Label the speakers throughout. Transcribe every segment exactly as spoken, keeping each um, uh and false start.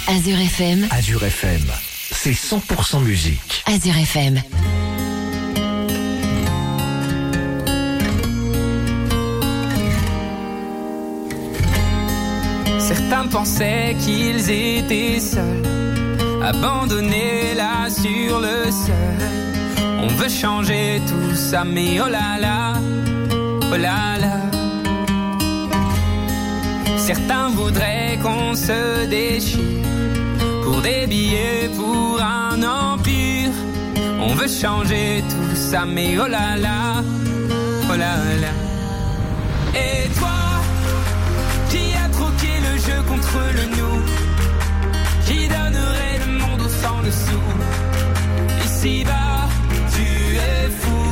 Speaker 1: Azure F M.
Speaker 2: Azure F M, c'est cent pour cent musique.
Speaker 1: Azure F M.
Speaker 3: Certains pensaient qu'ils étaient seuls, abandonnés là sur le sol. On veut changer tout ça, mais oh là là, oh là là. Certains voudraient qu'on se déchire pour des billets, pour un empire. On veut changer tout ça, mais oh là là, oh là là. Et toi, jeu contre le nous, qui donnerait le monde au sang dessous. Ici-bas, tu es fou.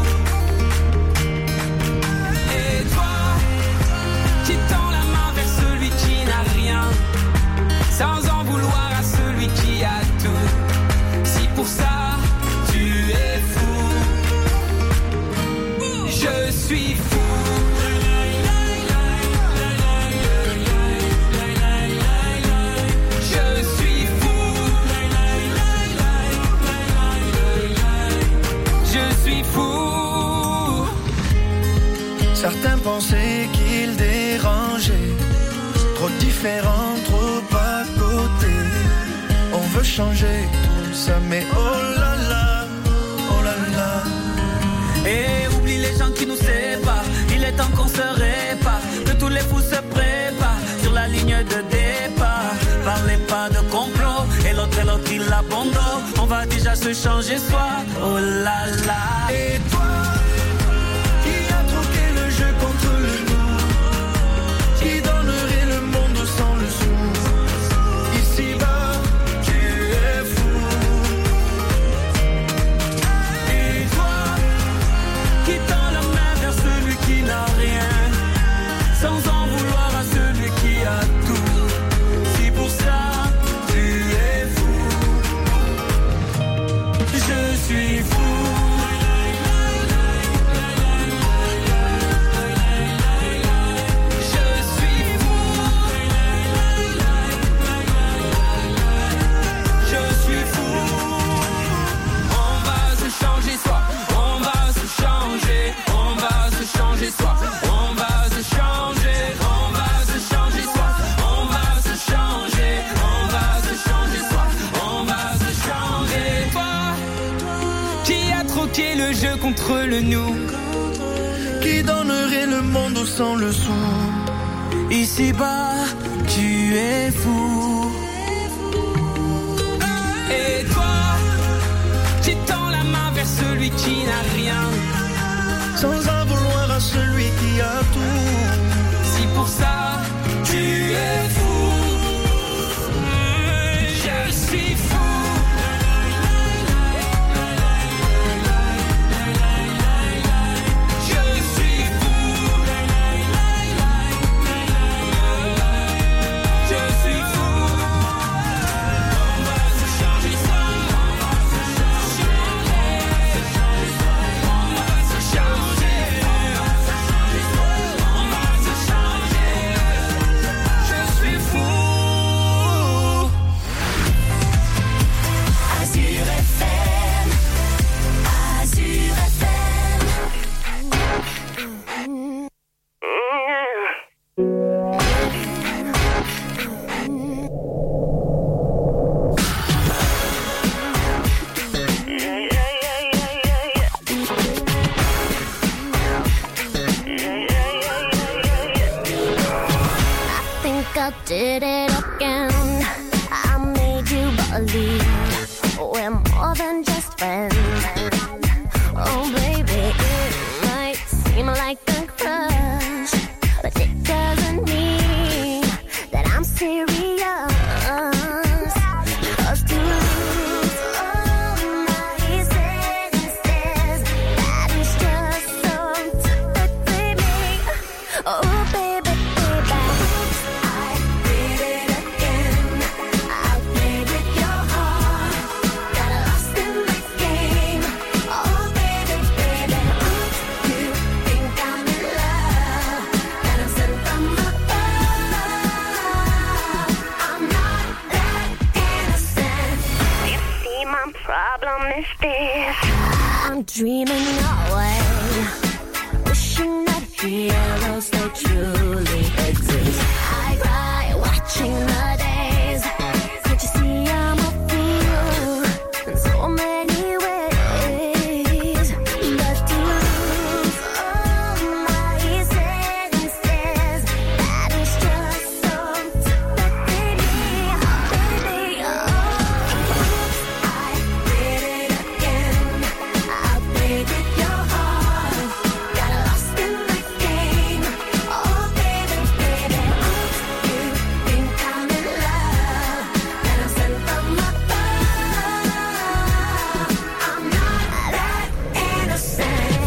Speaker 3: Et toi, qui tend la main vers celui qui n'a rien, sans en vouloir à celui qui a tout. Si pour ça, tu es fou, je suis fou.
Speaker 4: Certains pensaient qu'ils dérangeaient, trop différents, trop à côté. On veut changer tout ça, mais oh là là, oh là là.
Speaker 5: Et oublie les gens qui nous séparent, il est temps qu'on se répare, que tous les fous se préparent sur la ligne de départ. Parlez pas de complot, et l'autre et l'autre il abandonne. On va déjà se changer soi, oh là là.
Speaker 4: Et toi, contre le nous, qui donnerait le monde sans le sou. Ici-bas, tu es fou. Et toi, qui tend la main vers celui qui n'a rien, sans en vouloir à celui qui a tout. Si pour ça, tu es fou, je suis fou.
Speaker 3: Le jeu contre le nous,
Speaker 4: qui donnerait le monde sans le sou.
Speaker 5: Ici-bas, tu es fou.
Speaker 3: Et toi, qui tend la main vers celui qui n'a rien,
Speaker 4: sans en vouloir à celui qui a tout.
Speaker 3: Si pour ça, tu es fou, je suis fou.
Speaker 6: Did it again. I made you believe we're more than just friends. Oh baby, it might seem like a crush, but it doesn't mean that I'm serious. 'Cause to lose all my senses, that is just so typically me. Oh baby, baby, I did it again. I played with your heart, got lost in the game. Oh baby, baby, you think I'm in dreaming away, wishing that heroes they truly exist. I cry watching the days. Can't you see I'm a fool in so many ways? But to lose all my senses, that is just so baby, baby, oh. I did it again. I played with your heart, got lost in the game. Oh baby, baby, oops, you think I'm in love, and I'm sent from above. I'm not that innocent.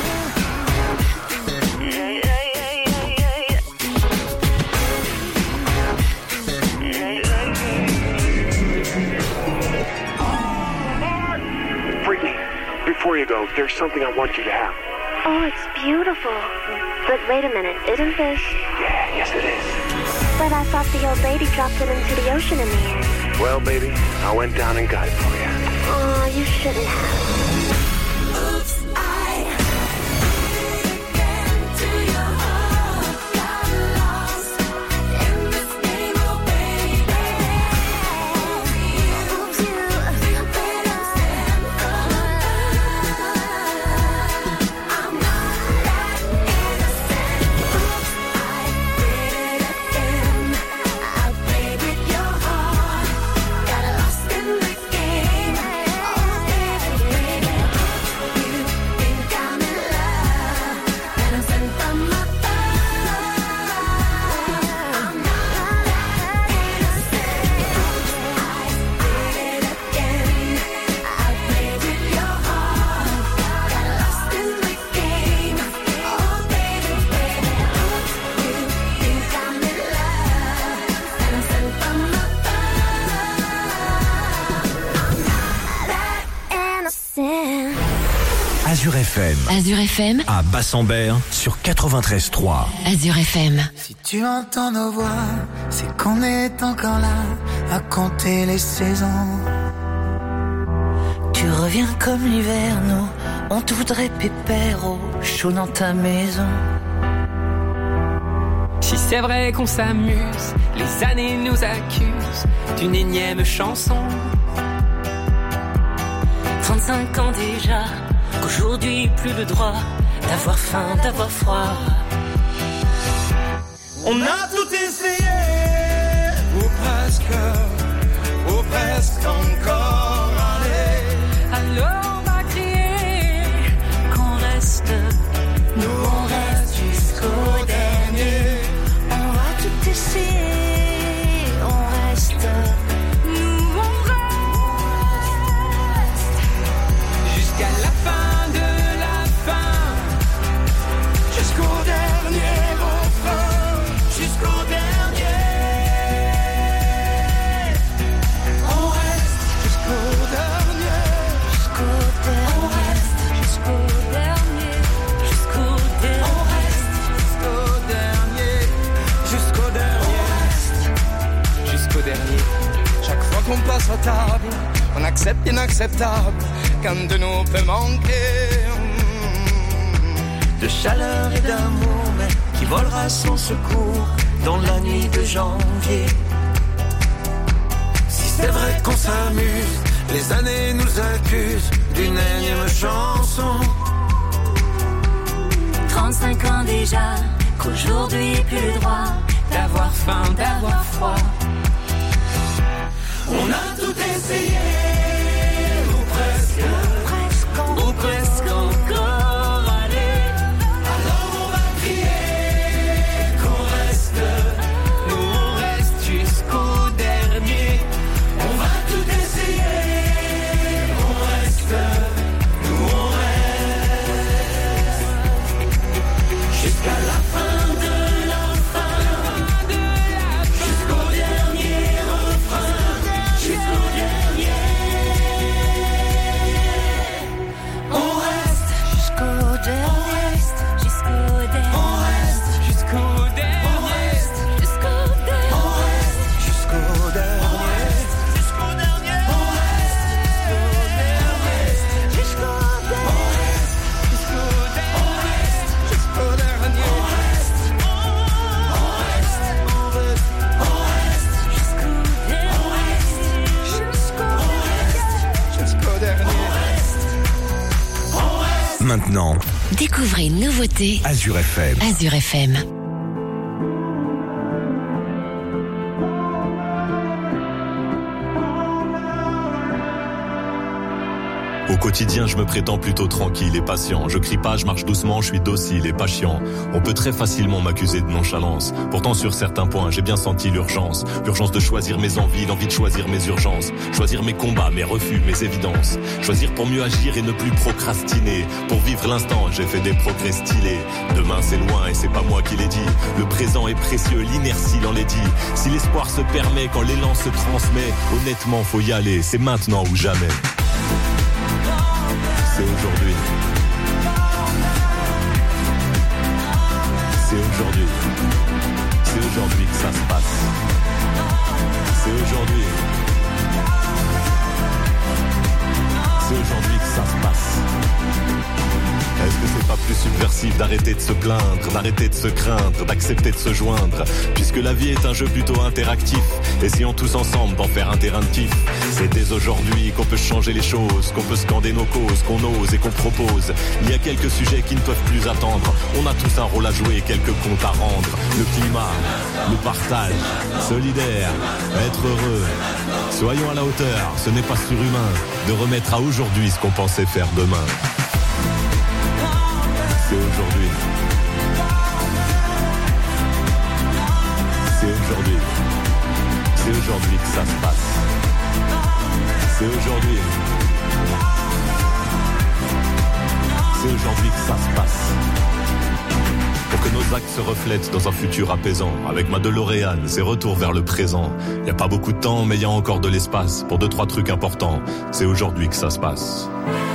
Speaker 1: Freaky, before you go, there's something I want you to have.
Speaker 6: Oh, it's beautiful. But wait a minute, isn't this?
Speaker 1: Yeah, yes it is.
Speaker 6: But I thought the old lady dropped it into the ocean in the end.
Speaker 1: Well, baby, I went down and got it for you.
Speaker 6: Oh, you shouldn't have. Oops, I again to your heart, got lost in this game, oh baby. Oops, you better stand for I'm not that innocent. Oops, I did it again. I played with your heart, got lost in the game. Oh baby, baby, you think I'm in love, and I'm sent from above. I'm not that innocent. I did it again. I played with your heart, got lost in the game. Oh baby, baby, you think I'm in love, and I'm sent from above.
Speaker 2: Azure F M.
Speaker 7: Azure F M.
Speaker 2: À Bassambert sur quatre-vingt-treize trois.
Speaker 7: Azure F M.
Speaker 4: Si tu entends nos voix, c'est qu'on est encore là à compter les saisons. Tu reviens comme l'hiver, nous, on te voudrait pépère au chaud dans ta maison.
Speaker 3: Si c'est vrai qu'on s'amuse, les années nous accusent d'une énième chanson.
Speaker 5: trente-cinq ans déjà, qu'aujourd'hui plus le droit d'avoir faim, d'avoir froid.
Speaker 4: On a tout essayé, ou presque, ou presque encore allé.
Speaker 5: Alors on va crier qu'on reste,
Speaker 4: Nous on reste jusqu'au dernier.
Speaker 5: on va tout essayer, on reste, nous on reste.
Speaker 3: Jusqu'à la fin de la fin.
Speaker 4: Jusqu'au dernier refrain, jusqu'au dernier. On reste jusqu'au dernier,
Speaker 5: Jusqu'au dernier, jusqu'au dernier, jusqu'au dernier.
Speaker 4: on reste jusqu'au dernier, jusqu'au dernier.
Speaker 3: Jusqu'au dernier.
Speaker 4: Chaque fois qu'on passe à table, on accepte l'inacceptable, qu'un de nous peut manquer. De chaleur et d'amour, mais qui volera sans secours dans la nuit de janvier. Si c'est vrai qu'on s'amuse, les années nous accusent d'une énième chanson.
Speaker 5: trente-cinq ans déjà, qu'aujourd'hui plus le droit
Speaker 3: D'avoir faim, d'avoir froid.
Speaker 4: On a tout essayé, ou presque,
Speaker 5: presque,
Speaker 4: ou presque encore allé. Alors on va crier qu'on reste,
Speaker 3: Nous on reste jusqu'au dernier.
Speaker 4: on va tout essayer, on reste, nous on reste, jusqu'à la fin de la fin, jusqu'au dernier refrain, jusqu'au dernier.
Speaker 2: Maintenant,
Speaker 7: Découvrez une nouveauté
Speaker 2: Azure F M.
Speaker 7: Azure F M.
Speaker 8: Au quotidien, je me prétends plutôt tranquille et patient. Je crie pas, je marche doucement, je suis docile et pas chiant. On peut très facilement m'accuser de nonchalance. Pourtant, sur certains points, j'ai bien senti l'urgence. L'urgence de choisir mes envies, l'envie de choisir mes urgences. Choisir mes combats, mes refus, mes évidences. Choisir pour mieux agir et ne plus procrastiner. Pour vivre l'instant, j'ai fait des progrès stylés. Demain, c'est loin et c'est pas moi qui l'ai dit. Le présent est précieux, l'inertie l'en l'est dit. Si l'espoir se permet, quand l'élan se transmet, honnêtement, faut y aller. C'est maintenant ou jamais. C'est aujourd'hui. C'est aujourd'hui. C'est aujourd'hui que ça se passe. C'est aujourd'hui. C'est aujourd'hui que ça se passe. Est-ce que c'est pas plus subversif d'arrêter de se plaindre, d'arrêter de se craindre, d'accepter de se joindre, puisque la vie est un jeu plutôt interactif. Essayons tous ensemble d'en faire un terrain de kiff. C'est dès aujourd'hui qu'on peut changer les choses, qu'on peut scander nos causes, qu'on ose et qu'on propose. Il y a quelques sujets qui ne peuvent plus attendre. On a tous un rôle à jouer, quelques comptes à rendre. Le climat, le partage, solidaire, être heureux. Soyons à la hauteur, ce n'est pas surhumain de remettre à aujourd'hui ce qu'on pensait faire demain. C'est aujourd'hui. C'est aujourd'hui. C'est aujourd'hui que ça se passe. C'est aujourd'hui. C'est aujourd'hui que ça se passe. Pour que nos actes se reflètent dans un futur apaisant. Avec ma DeLorean, c'est retour vers le présent. Y a pas beaucoup de temps, mais y a encore de l'espace pour deux, trois trucs importants. C'est aujourd'hui que ça se passe.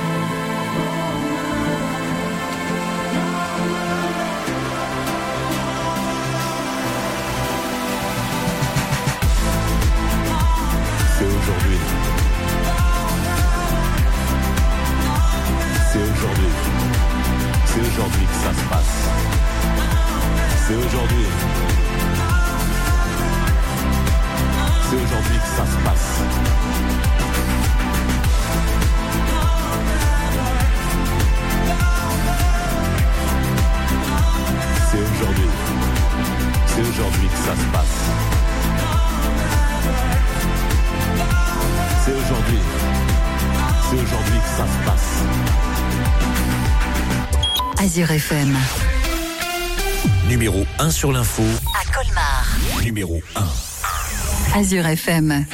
Speaker 7: Azure F M.
Speaker 2: Numéro un sur l'info.
Speaker 7: À Colmar.
Speaker 2: Numéro un.
Speaker 7: Azure F M.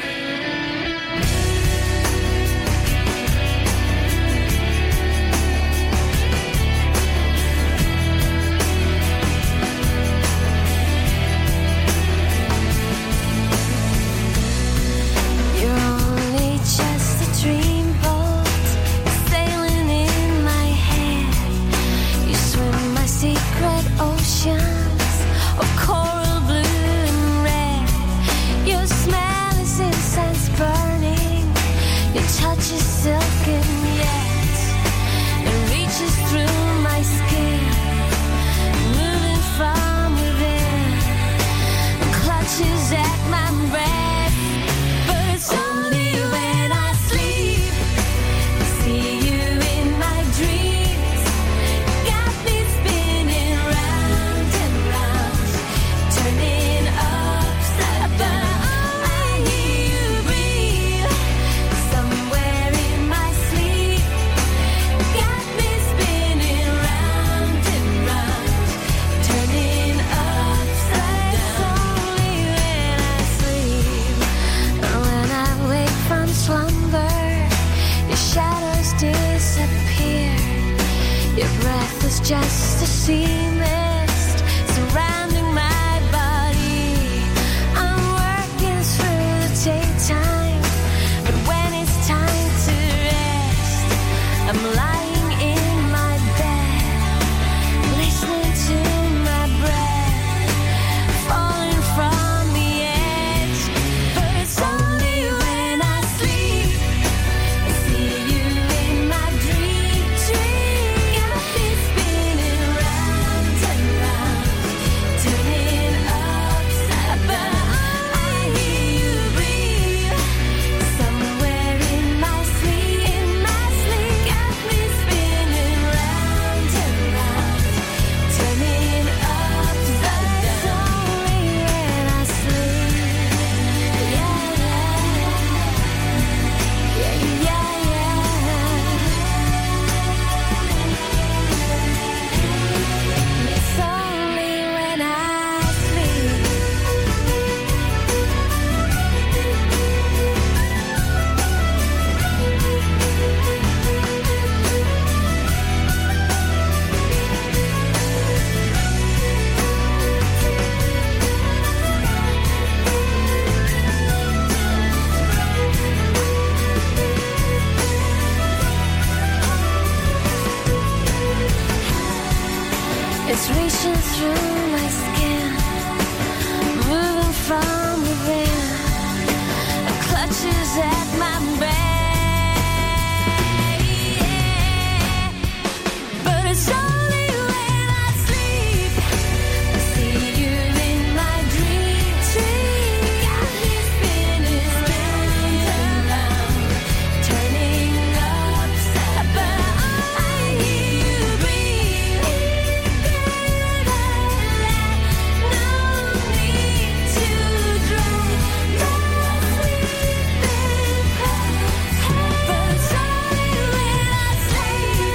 Speaker 6: Just a sea mist surrounding my body. I'm working through the daytime, but when it's time to rest, I'm lying in my bed, listening to my breath, falling from the edge. But it's only when I sleep I see you in my dream, dream. Got this spinning round and round, turning upside down. I hear you breathe somewhere in my sleep, in my sleep. Got me It's reaching through my skin, moving from within. It clutches at my brain. But it's only when I sleep I see you in my dream tree. Got me spinning round and round, turning upside down. I hear you breathe, no need to drown, no sleeping pills. But it's only when I sleep.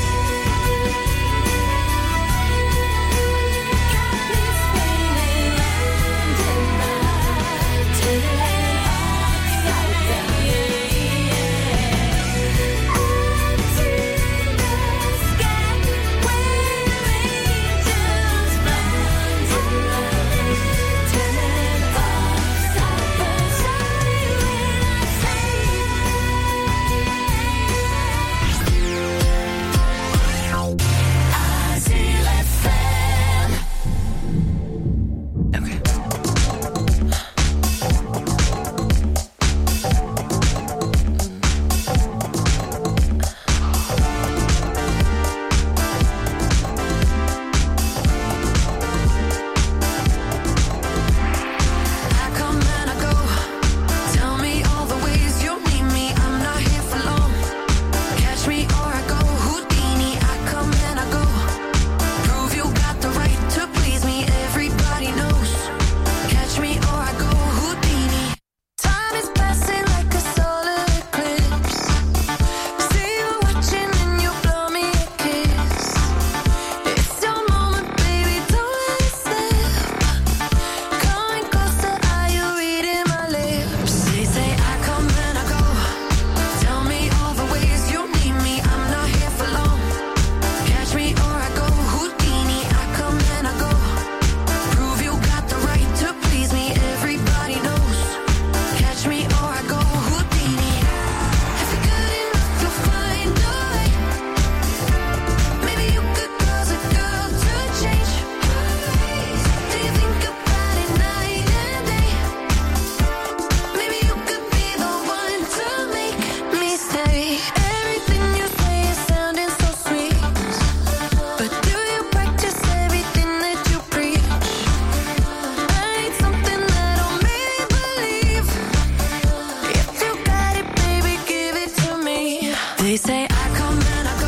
Speaker 6: They say I come and I go.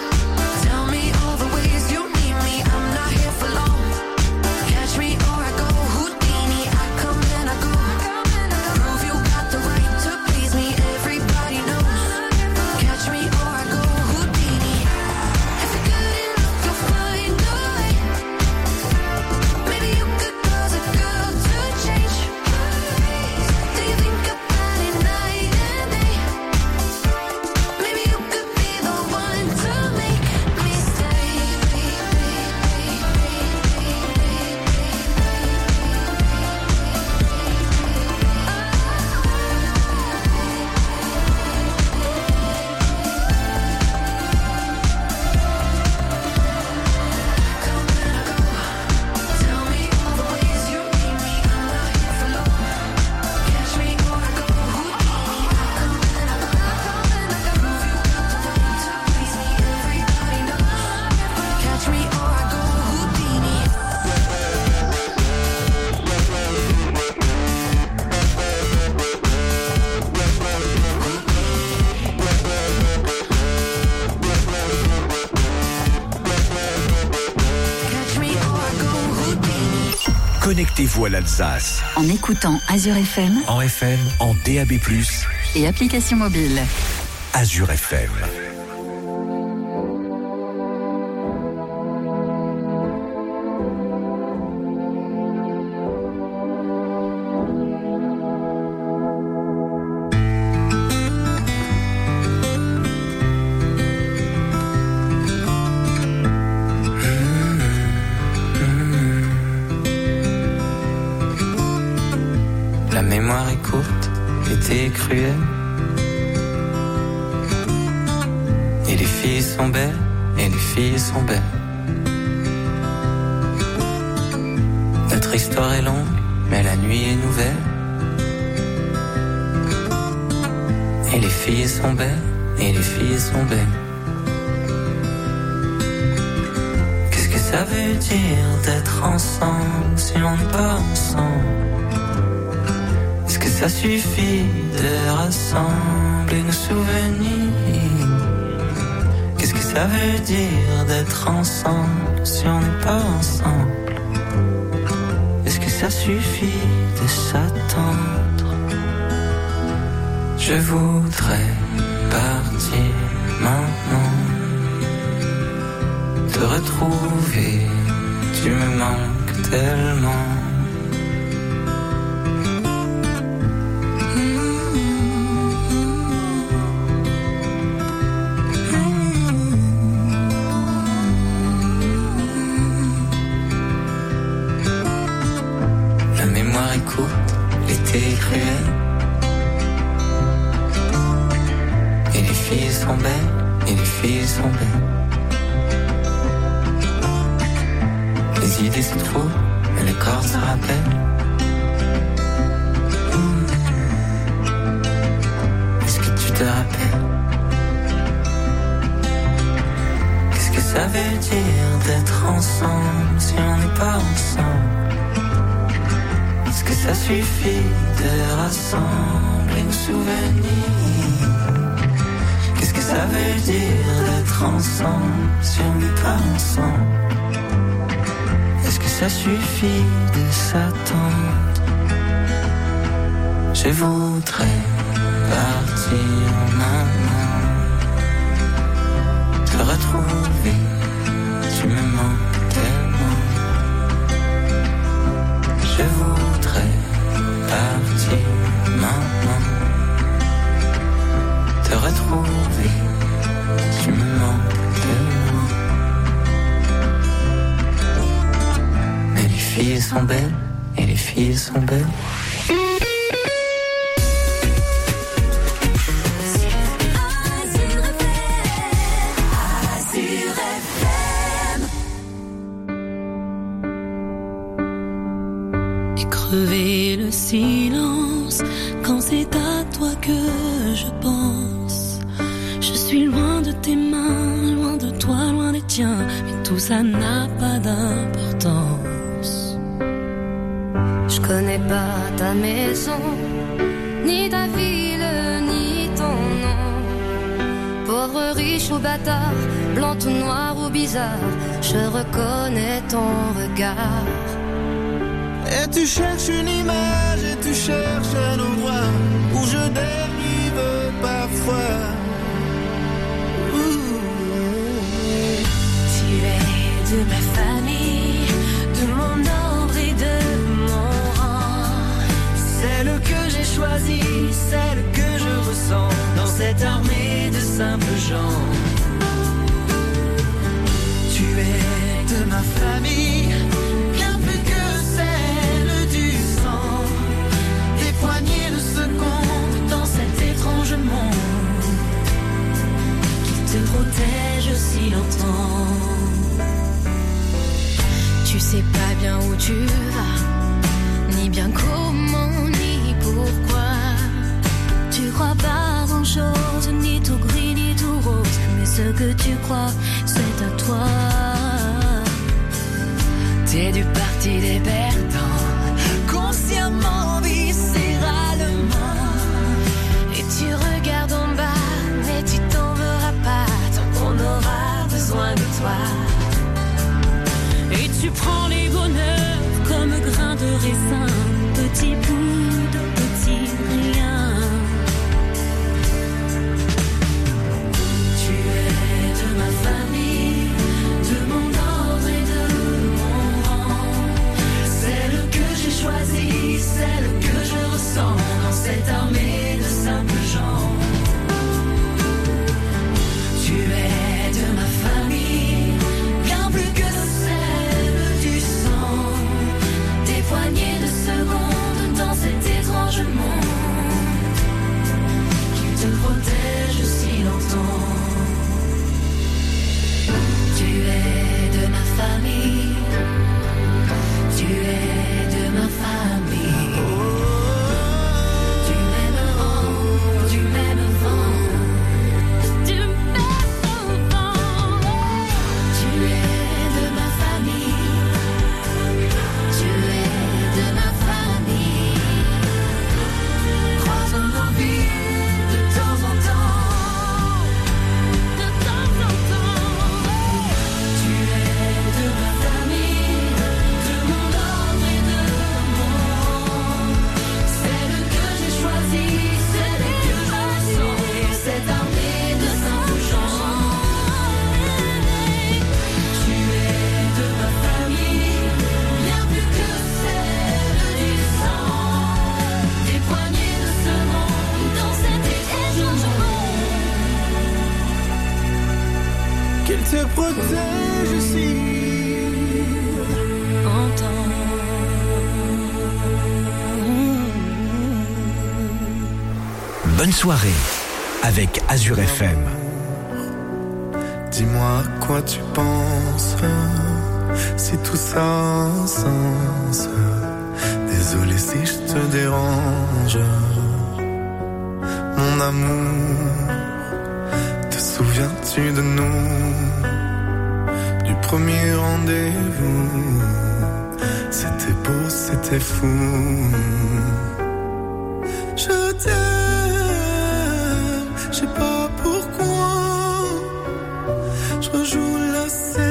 Speaker 6: Tell me all the ways you need me. I'm not here for long. Catch me or I go Houdini. I come and I go. Prove you got the right to please me. Everybody knows. Catch me or I go Houdini. If you're good enough, you'll find a way. Maybe you could cause a girl to change. Do you think about it night and day? Maybe you could be the one to make me stay. Tell me all the ways you need me. I'm not here for long. Catch me or I go Houdini. I come and I go. Prove you got the right to please me. Everybody knows. Catch me or I go Houdini. Catch me or I go Houdini.
Speaker 2: Connectez-vous à l'Alsace.
Speaker 7: En écoutant Azure F M
Speaker 2: En F M, en D A B plus,
Speaker 7: et application mobile.
Speaker 2: Azure F M.
Speaker 3: La mémoire est courte, l'été est cruel. Et les filles sont belles, et les filles sont belles. Notre histoire est longue, mais la nuit est nouvelle. Et les filles sont belles, et les filles sont belles. Qu'est-ce que ça veut dire d'être ensemble si on n'est pas ensemble? Est-ce que ça suffit de rassembler nos souvenirs? Qu'est-ce que ça veut dire d'être ensemble si on n'est pas ensemble? Est-ce que ça suffit de s'attendre? Je voudrais partir maintenant, te retrouver, tu me manques tellement. La mémoire est courte, l'été est cruel. Et les filles sont belles, et les filles sont belles. Les idées se trouvent, et le corps se rappelle. Est-ce que tu te rappelles? Qu'est-ce que ça veut dire d'être ensemble si on n'est pas ensemble? Est-ce que ça suffit de rassembler nos souvenirs? Qu'est-ce que ça veut dire d'être ensemble si on n'est pas ensemble? Est-ce que ça suffit de s'attendre? Je voudrais partir maintenant, te retrouver, tu me manques tellement. Je voudrais partir maintenant, te retrouver, tu me manques tellement. Mais les filles sont belles, et les filles sont belles.
Speaker 9: Crever le silence quand c'est à toi que je pense. Je suis loin de tes mains, loin de toi, loin des tiens, mais tout ça n'a pas d'importance.
Speaker 10: Je connais pas ta maison, ni ta ville, ni ton nom. Pauvre, riche ou bâtard, blanc ou noir ou bizarre, je reconnais ton regard.
Speaker 4: Et tu cherches une image, et tu cherches un endroit où je dérive parfois. Ouh.
Speaker 9: Tu es de ma famille, de mon ordre et de mon rang.
Speaker 4: Celle que j'ai choisie, celle que je ressens dans cette armée de simples gens. Tu es de ma famille, bien plus que celle du sang. Des poignées de secondes dans cet étrange monde
Speaker 9: qui te protège si longtemps.
Speaker 10: Tu sais pas bien où tu vas, ni bien comment, ni pourquoi.
Speaker 9: Tu crois pas grand chose, ni tout gris, ni tout rose, mais ce que tu crois, c'est à toi.
Speaker 10: T'es du parti des perdants, consciemment, viscéralement.
Speaker 9: Et tu regardes en bas, mais tu t'en verras pas, tant qu'on aura besoin de toi. Et tu prends les bonheurs comme grains de raisin, petit bout de petit rien.
Speaker 10: Tu es de ma famille, de mon ordre et de mon rang. Celle que j'ai choisie, celle que je ressens dans cette armée de simples gens. Tu es de ma famille, bien plus que celle du sang. Des poignées de secondes dans cet étrange
Speaker 2: bonne soirée avec Azure F M.
Speaker 4: Dis-moi à quoi tu penses, si tout ça a un sens. Désolé si je te dérange. Mon amour, te souviens-tu de nous, du premier rendez-vous? C'était beau, c'était fou. Je t'aime, je sais pas pourquoi. Je rejoue la scène,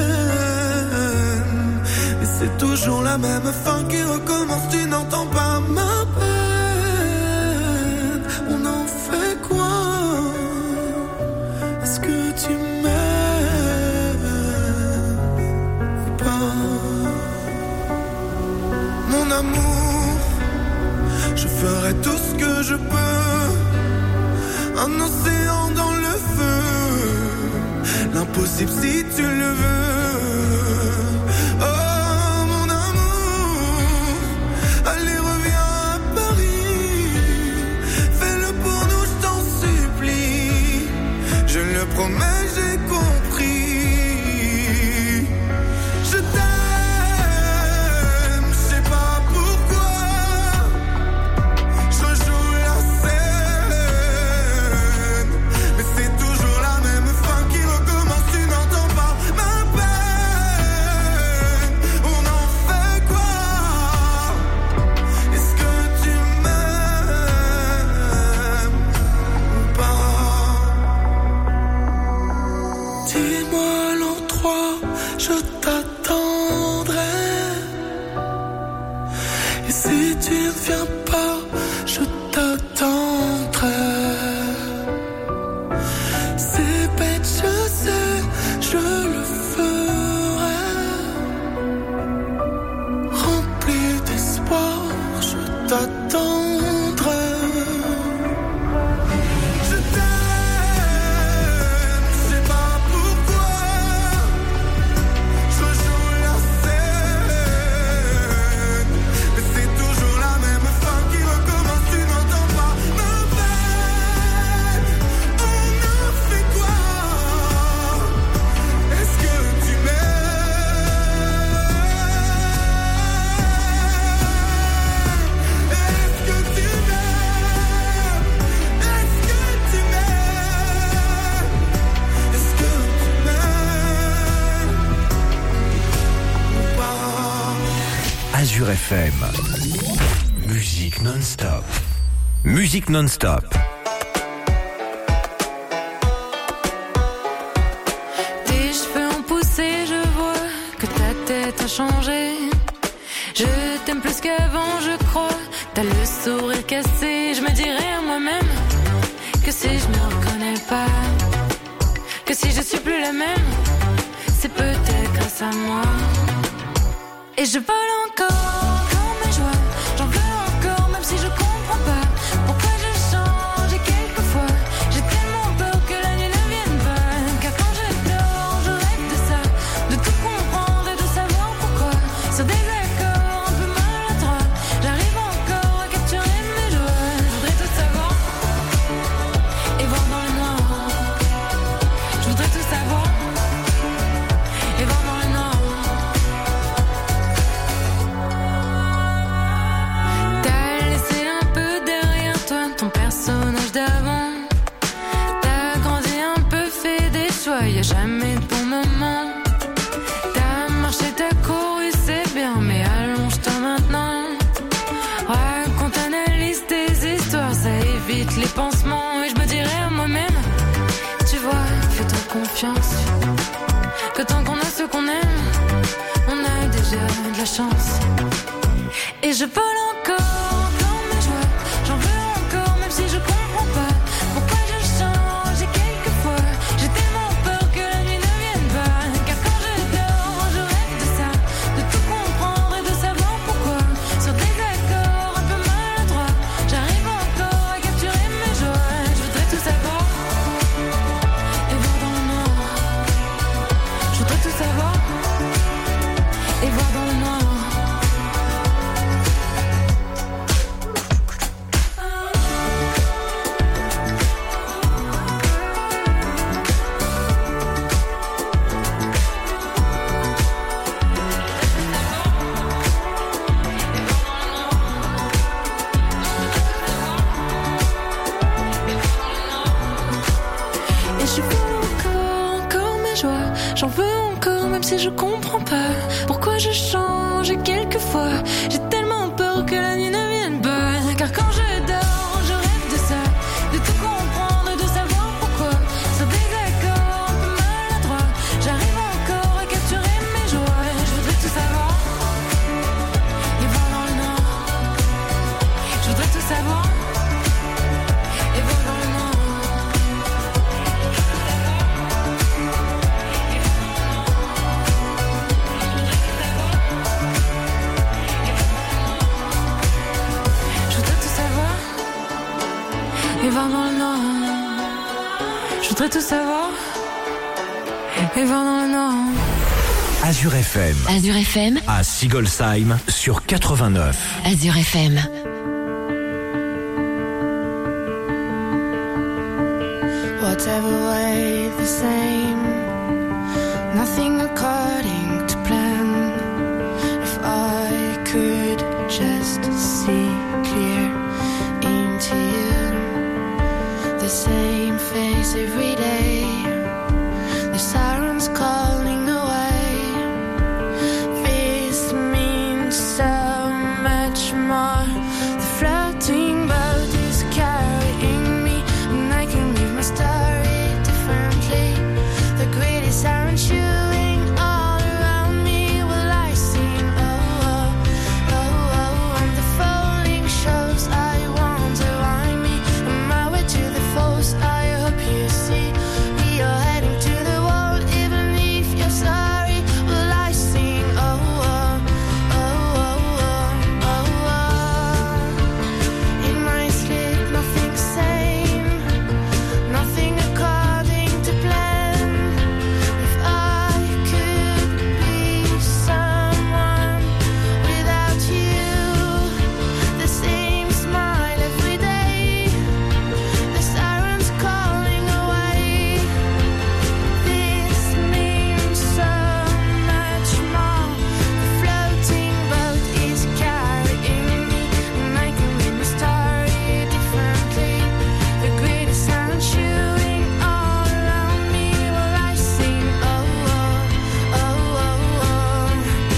Speaker 4: mais c'est toujours la même fin qui recommence. Tu n'entends pas ma peine. On en fait quoi? Est-ce que tu m'aimes ou pas? Mon amour, je ferai tout ce que je peux. Un océan dans le feu, l'impossible si tu le veux. Oh mon amour, allez reviens à Paris. Fais-le pour nous, je t'en supplie. Je le promets, j'ai compris. Je t'aime, je sais pas pourquoi. Je rejoue la scène, mais c'est toujours la même fin qui recommence. Tu n'entends pas ma peine. On en fait quoi? Est-ce que tu m'aimes ou pas? Dis-moi l'endroit, je t'attendrai. Et si tu ne viens pas, je t'attendrai. C'est bête, je sais, je le ferai. Rempli d'espoir, je t'attendrai. Je t'aime, je sais pas pourquoi. Je rejoue la scène, mais c'est toujours la même fin qui recommence. Tu n'entends pas ma peine. On a fait quoi? Est-ce que tu m'aimes? Est-ce que tu m'aimes? Est-ce que tu m'aimes? Est-ce que tu m'aimes ou pas?
Speaker 2: Azure F M. Musique non-stop. Musique non-stop.
Speaker 9: Tes cheveux ont poussé, je vois que ta tête a changé. Je t'aime plus qu'avant, je crois. T'as le sourire cassé. Je me dirais à moi-même que si je me reconnais pas, que si je suis plus la même, c'est peut-être grâce à moi. Et je vole encore dans mes joies. J'en veux encore, même si je comprends pas pourquoi je change. Et quelquefois, j'ai tellement peur que la nuit ne vienne pas. Car quand je dors, je rêve de ça, de tout comprendre et de savoir pourquoi. Sur des accords un peu maladroits, j'arrive encore à capturer mes joies. Je voudrais tout savoir et voir dans le noir. Je voudrais tout savoir et voir dans le noir. T'as laissé un peu derrière toi ton personnage d'avant. T'as grandi un peu, fait des choix, y'a jamais de bon moment. T'as marché, t'as couru, c'est bien, mais allonge-toi maintenant. Raconte, analyse tes histoires, ça évite les pansements. Et je me dirais à moi-même, tu vois, fais-toi confiance, que tant qu'on a ce qu'on aime, on a déjà de la chance. Et je vole encore dans mes joies. J'en veux encore, même si je comprends pas pourquoi je change. Et quelquefois, j'ai tellement peur que la nuit ne vienne pas. Car quand je dors, je rêve de ça, de tout comprendre et de savoir pourquoi. Sur des accords un peu maladroits, j'arrive encore à capturer mes joies. Je voudrais tout savoir et voir dans le noir. Je voudrais tout savoir et voir dans le noir. si je comprends pas pourquoi je change et quelquefois j'ai tellement peur que la nuit ne vienne pas. Car quand je dors, je rêve de ça, de tout comprendre et de savoir pourquoi. Sur des accords un peu maladroits, j'arrive encore à capturer mes joies. Je voudrais tout savoir et voir dans le noir. Je voudrais tout savoir et voir dans le noir. Et voir dans le noir. Je voudrais tout savoir et voir dans le noir.
Speaker 2: Azure F M.
Speaker 7: Azure F M.
Speaker 2: À Sigolsheim sur quatre-vingt-neuf.
Speaker 7: Azure F M.
Speaker 11: Whatever way the same, nothing according to plan. If I could just see clear into you, the same face every day, the sirens calling away. This means so much more. The floating boat is carrying me, and I can leave my story differently. The greedy siren chewing all around me. Will I sing? Oh, oh, oh, oh. And the falling shows I wonder why me. On my way to the falls, I hope you see. We are heading to the wall, even if you're sorry. Will I sing? Oh, oh, oh, oh, oh, oh. In my sleep, nothing sane, nothing according to plan. If I could be someone without you, the same smile every day, the sirens calling away. This means so much more. The floating boat is carrying me, and I can read my story differently. The greedy sound chewing all around me. Will I sing? Oh, oh, oh, oh, oh.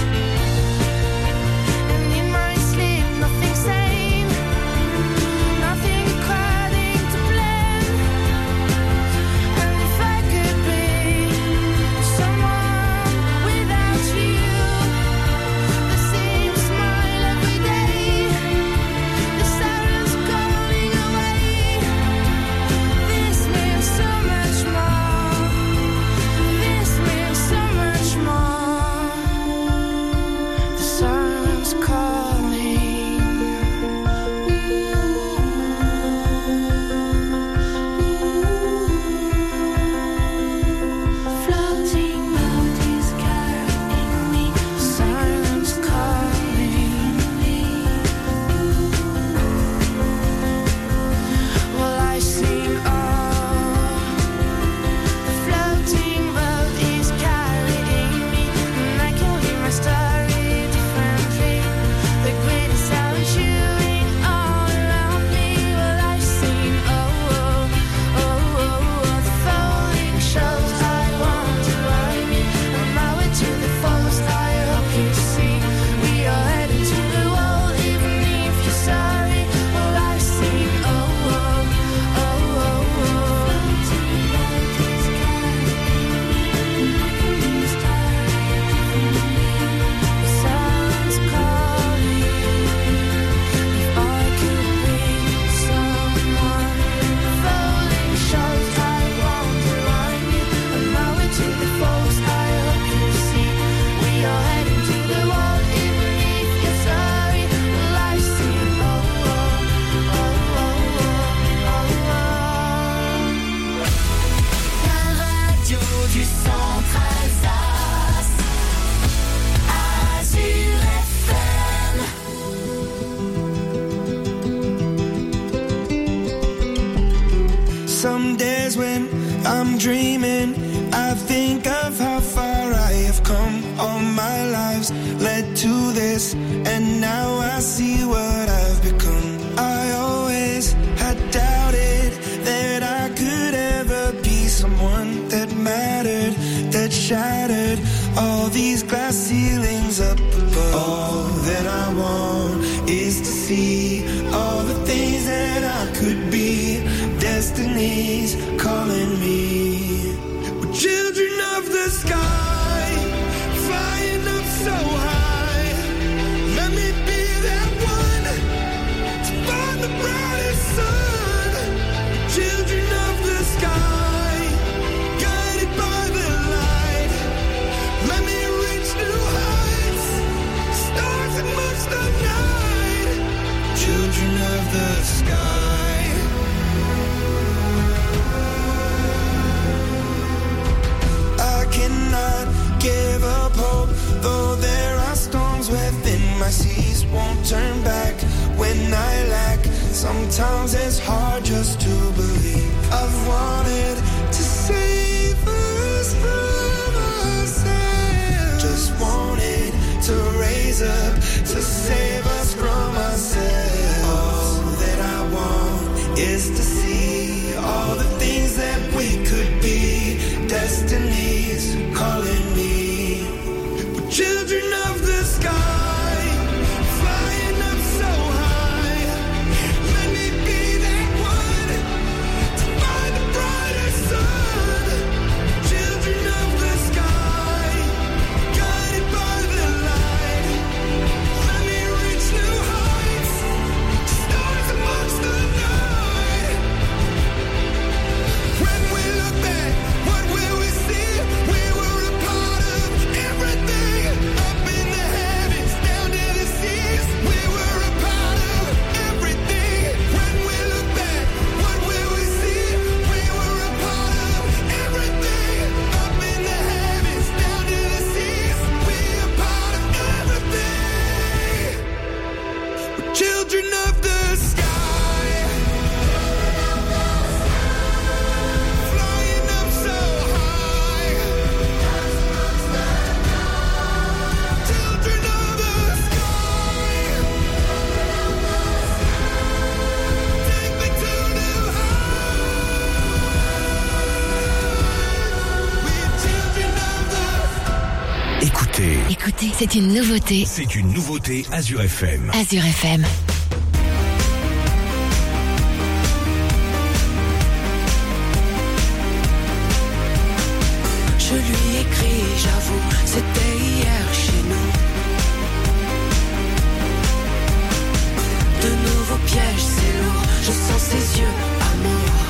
Speaker 11: And in my sleep, nothing sane, nothing according to plan. And if I could be someone without you, the same smile every day, the sirens calling away. This means so much more. This means so much more. The sirens calling. Floating boat is carrying me. Sirens calling me. Will I sing? Oh, the floating boat is carrying me, and I can read my story differently. The greedy sound chewing all around me. Will I sing? Oh, oh, oh, oh. The falling shows I want to ride me. On my way to the falls, I hope you see. We are heading to the wall, even if you're sorry. Will I sing? Oh, oh, oh, oh, oh. The sounds calling. If I could be someone, falling shows I want to ride me. On my way to the falls, I hope you see. We are heading to the wall, even if you're sorry. Will I sing? Oh, oh, oh, oh, oh, oh. La radio du centre Alsace, Azure F M.
Speaker 4: Some days when I'm dreaming, I think of how far I have come. All my lives led to this, and now I see what I've become. I always had doubted that I could ever be someone that mattered, that shattered all these glass ceilings up above. All that I want is to see all the things that I could be. Destiny's calling me. We're children of the sky, flying up so high. Let me be that one to find the brightest sun. Children of the sky, guided by the light. Let me reach new heights, stars amongst the night. Children of the sky. I cannot give up hope, though there are storms within my seas. Won't turn back when I lack. Sometimes it's hard just to believe. I've wanted to save us from ourselves. Just wanted to raise up to save us from ourselves. All that I want is to see all the things that we could be. Destiny's calling me. We're children of the sky, flying up so high. Let me be that one to find the brightest sun. Children of the sky, guided by the light. Let me reach new heights, stars amongst the night. When we look back, what will we see? We were a part of everything. Up in the heavens, down to the seas. We were a part of everything. When we look back, what will we see? We were a part of everything. Up in the heavens, down to the seas. We are part of everything. We're children of the sky, flying up so high. Children of the sky, take me to new heights. We're children of the.
Speaker 2: Écoutez,
Speaker 12: Écoutez, c'est une nouveauté.
Speaker 2: c'est une nouveauté Azure F M.
Speaker 12: Azure F M.
Speaker 11: Je lui écris, j'avoue, c'était hier chez nous. De nouveaux pièges, c'est lourd, je sens ses yeux amour.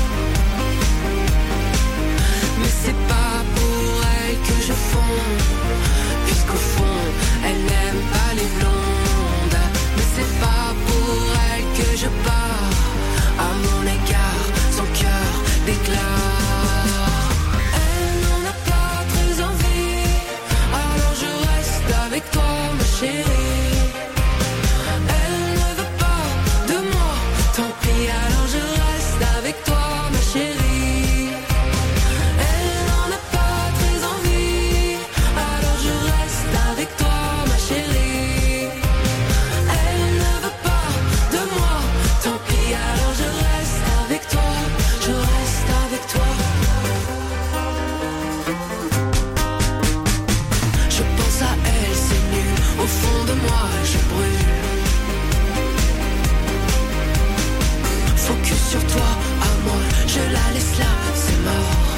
Speaker 11: Mais c'est pas pour elle que je fonds, puisqu'au fond, elle n'aime pas les blondes. Mais c'est pas pour elle que je pars, à mon égard, son cœur déclare. Elle n'en a pas très envie, alors je reste avec toi, ma chérie. Elle ne veut pas de moi, tant pis, alors je reste avec toi, ma chérie. Elle n'en a pas très envie, alors je reste avec toi, ma chérie. Elle ne veut pas de moi, tant pis, alors je reste avec toi, je reste avec toi. Je pense à elle, c'est nul, au fond de moi je brûle. Focus sur toi, à moi, je la laisse là, c'est mort.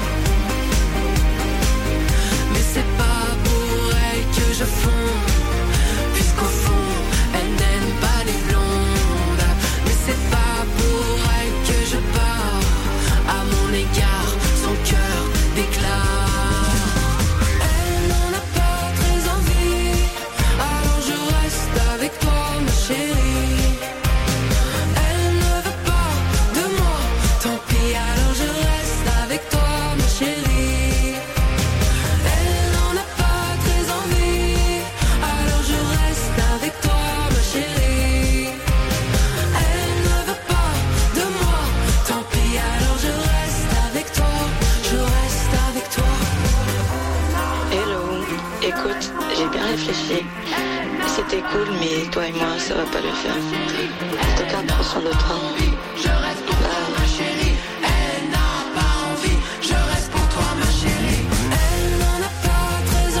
Speaker 11: Mais c'est pas pour elle que je fonds, puisqu'au fond, elle n'aime pas les blondes. Mais c'est pas pour elle que je pars, à mon égard, son cœur déclare. Elle n'en a pas très envie, alors je reste avec toi, ma chérie. Elle ne veut pas de moi, tant pis, alors je reste avec toi, ma chérie. Elle n'en a pas très envie, alors je reste avec toi, ma chérie. Elle ne veut pas de moi, tant pis, alors je reste avec toi, je reste avec toi.
Speaker 13: Hello, écoute, j'ai bien réfléchi. C'était cool, mais toi et moi, ça va pas le faire. En tout cas, prends soin de toi.
Speaker 11: Je reste pour toi, ma chérie. Elle n'a pas envie, je reste pour toi, ma chérie. Elle n'en a pas très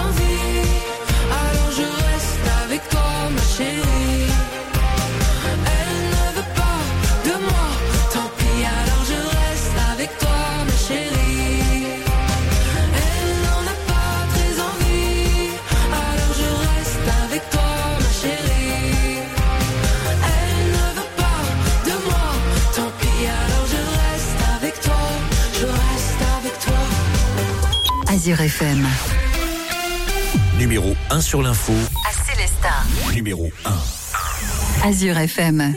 Speaker 7: Azure F M.
Speaker 2: Numéro un sur l'info.
Speaker 7: À Célestat.
Speaker 2: Numéro un.
Speaker 7: Azure F M.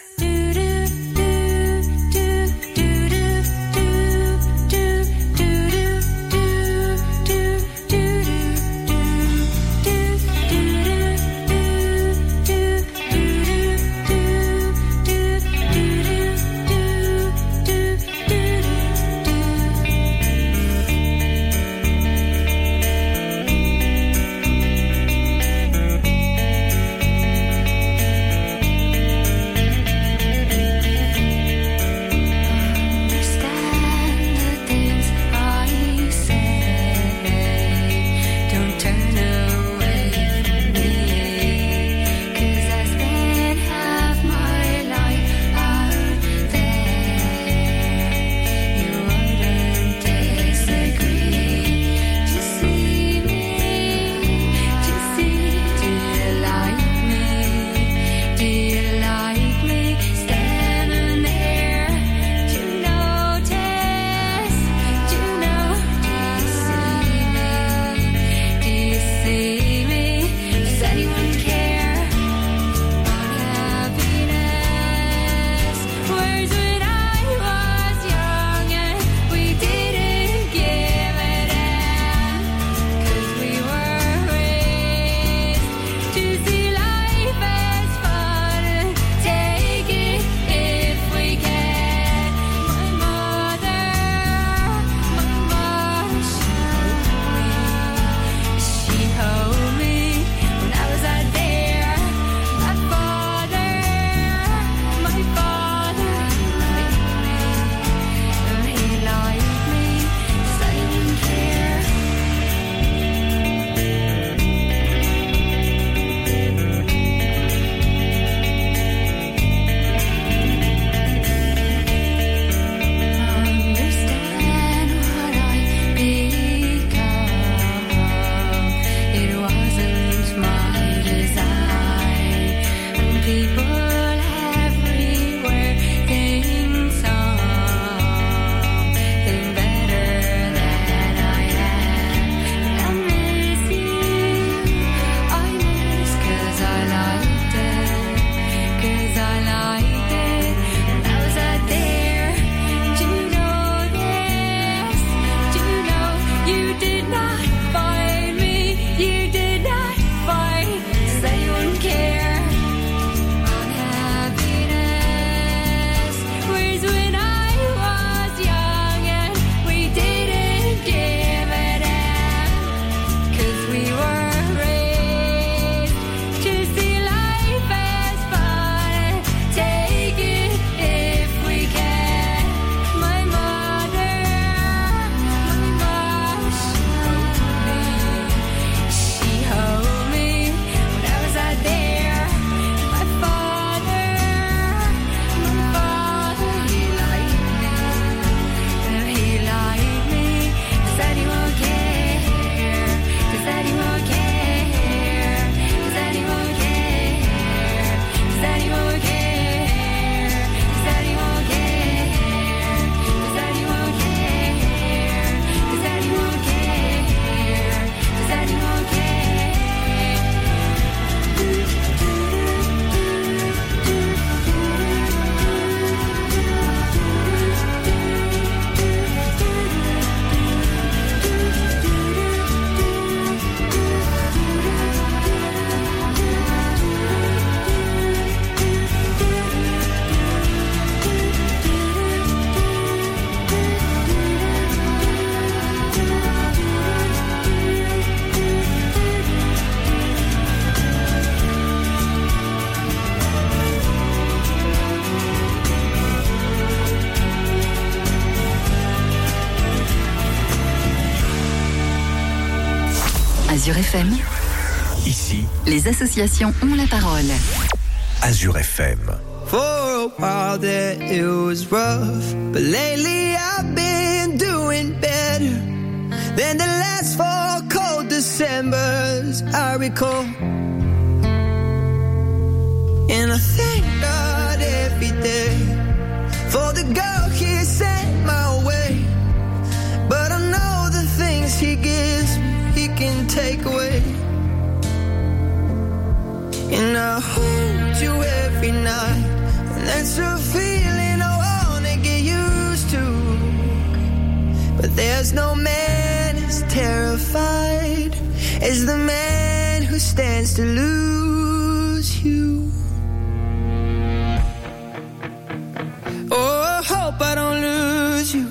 Speaker 7: Azure F M.
Speaker 2: Ici,
Speaker 7: les associations ont la parole.
Speaker 2: Azure F M.
Speaker 14: For a while there it was rough, but lately I've been doing better than the last four cold Decembers I recall. And I thank God every day for the girl He sent my way, but I know the things He gives hold you every night, and that's a feeling I wanna get used to. But there's no man as terrified as the man who stands to lose you. Oh, I hope I don't lose you.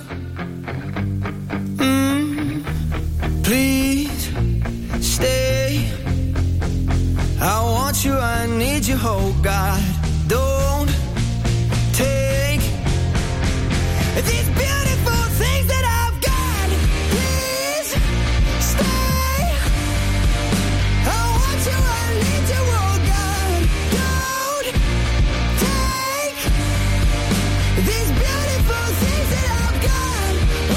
Speaker 14: Mm, please stay. I want you, I need you, oh God. Don't take these beautiful things that I've got. Please stay. I want you, I need you, oh God. Don't take these beautiful things that I've got.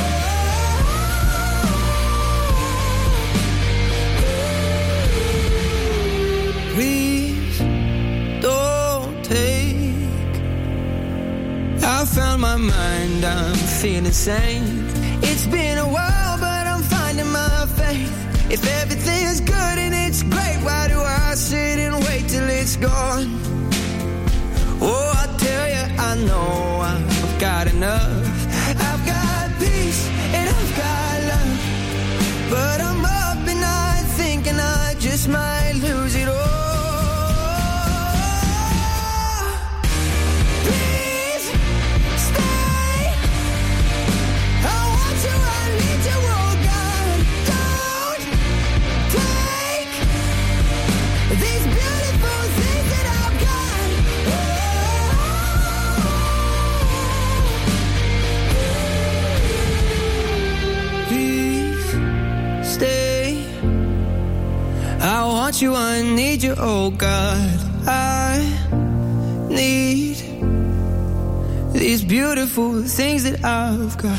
Speaker 14: Oh. Please don't take. I found my mind, I'm feeling sane. It's been a while, but I'm finding my faith. If everything is good and it's great, why do I sit and wait till it's gone? Oh, I tell you, I know I've got enough. I've got peace and I've got love, but I'm up at night thinking I just might lose it all. Please stay. I want you, I need you, oh God. Don't take these beautiful things that I've got. Please stay. I want you, I need you, oh God. I need these beautiful things that I've got.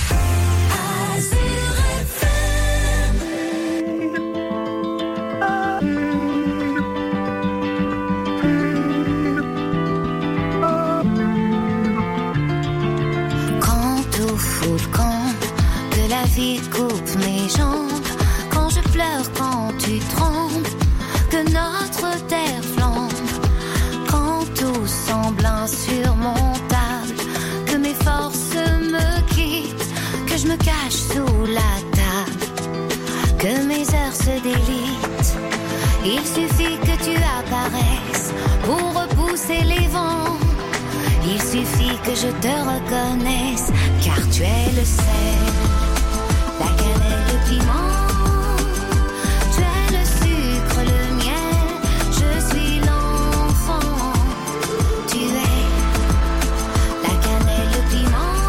Speaker 6: Quand tout fout le camp, que la vie coupe mes jambes, quand je pleure, quand tu trembles, que notre terre flambe, quand tout semble insurmontable, que mes forces me quittent, que je me cache sous la table, que mes heures se délitent. Il suffit que tu apparaisses pour repousser les vents. Il suffit que je te reconnaisse, car tu es le sel, la cannelle, le piment. Tu es le sucre, le miel, je suis l'enfant. Tu es la cannelle, le piment,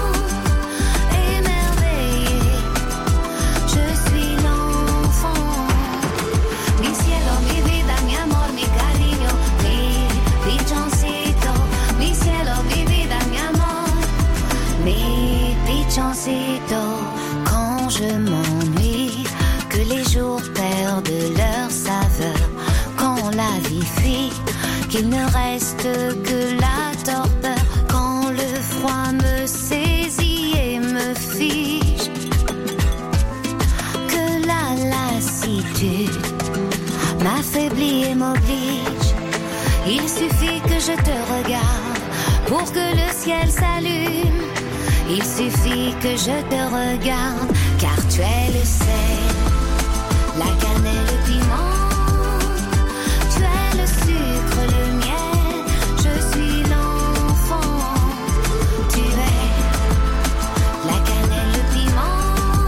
Speaker 6: émerveillé. Je suis l'enfant. Mi cielo, mi vida, mi amor, mi cariño, mi pichoncito. Mi cielo, mi vida, mi amor, mi pichoncito. Quand je m'ennuie, que les jours perdent leur saveur, quand la vie fuit, qu'il ne reste que la torpeur, quand le froid me saisit et me fige, que la lassitude m'affaiblit et m'oblige. Il suffit que je te regarde pour que le ciel s'allume. Il suffit que je te regarde, car tu es le sel, la cannelle, le piment. Tu es le sucre, le miel, je suis l'enfant. Tu es la cannelle, le piment,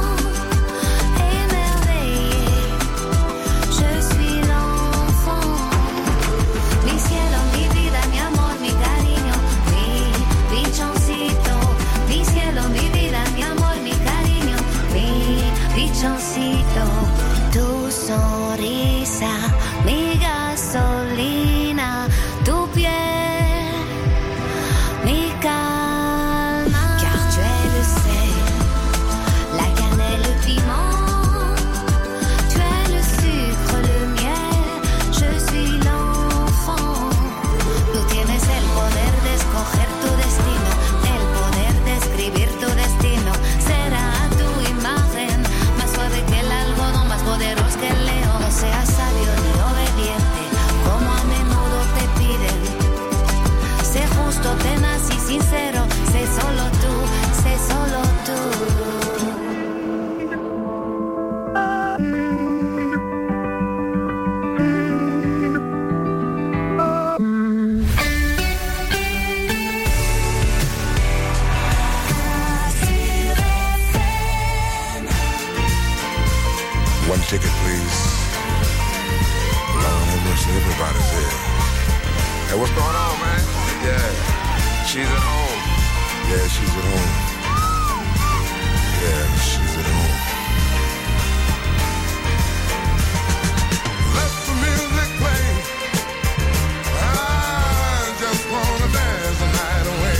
Speaker 6: émerveillé. Je suis l'enfant. Mi cielo, mi vida, mi amor, mi cariño, mi pichoncito. Mi cielo, mi vida, mi amor, mi cariño, mi pichoncito. Tu sonrisa, mi gasolina, tu piel, mi calma. Car tu es le sel, la cannelle, le piment. Tu es le sucre, le miel, je suis l'enfant. Tú tienes el poder de escoger tu destino, el poder de escribir tu destino. Será tu imagen, más suave que el algodón, más poderoso que el león. No seas sabio,
Speaker 15: Hey, what's going on, man? Yeah, she's at home. Yeah, she's at home. Yeah, she's at home. Let the music play. I just wanna dance the night away.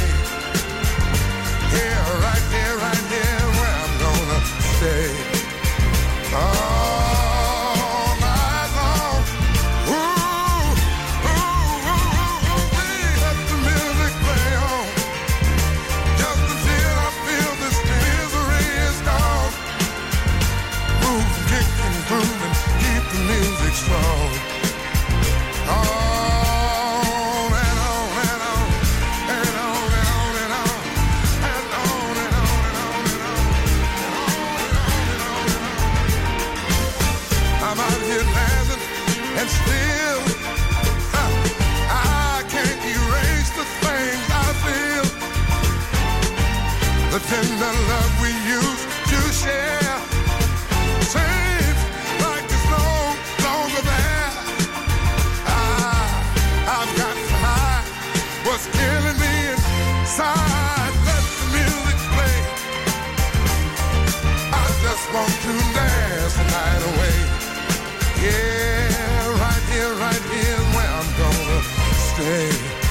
Speaker 15: Here, right here, right here, where I'm gonna stay. Oh. Strong. On and on and on and on and on and on and on and on and on and on. I'm out here dancing and still huh, I can't erase the things I feel. The tender love we used to share. Seems like it's long longer there. I, I've got to hide what's killing me inside. Let the music play. I just want to dance the night away. Yeah, right here, right here, where I'm gonna stay.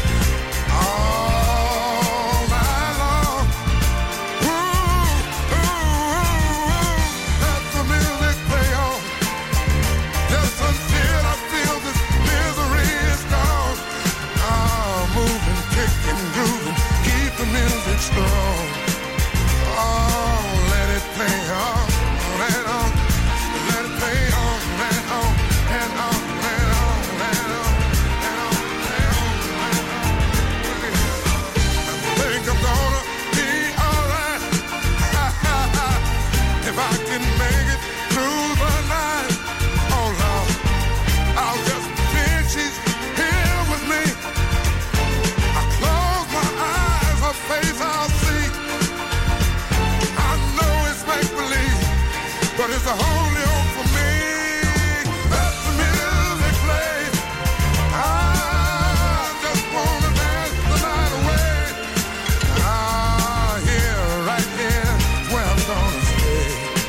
Speaker 15: All night long. Ooh, ooh, ooh. Let the music play on. Just until I feel this misery is gone. I'm moving, kicking, grooving, keep the music strong. Oh, let it play on, and on, let it play on, and on, and on, and on, and on, and on, and on, and on. I think I'm gonna be alright if I can make it through the night. Oh Lord, I'll just pretend she's here with me. I close my eyes, her face I'll see. I know it's make-believe, but it's the only hope for me. Let the music play. I just wanna dance the night away. Ah, here, right here, where I'm gonna stay.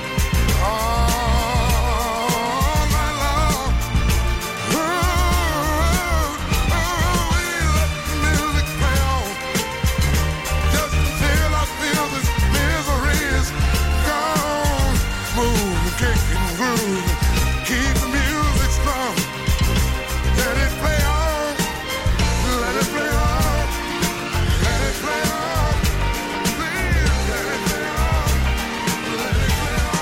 Speaker 15: All night long. Ooh, ooh, ooh, we let the music play on. Just until I feel this misery is gone. Move, kick and groove, keep the music strong. Let it play on, let it play on, let it play on. Please, let it play on, let it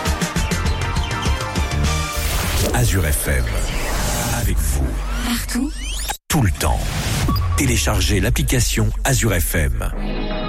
Speaker 15: play on.
Speaker 2: Azure F M. Avec vous.
Speaker 12: Partout.
Speaker 2: Tout le temps. Téléchargez l'application Azure F M.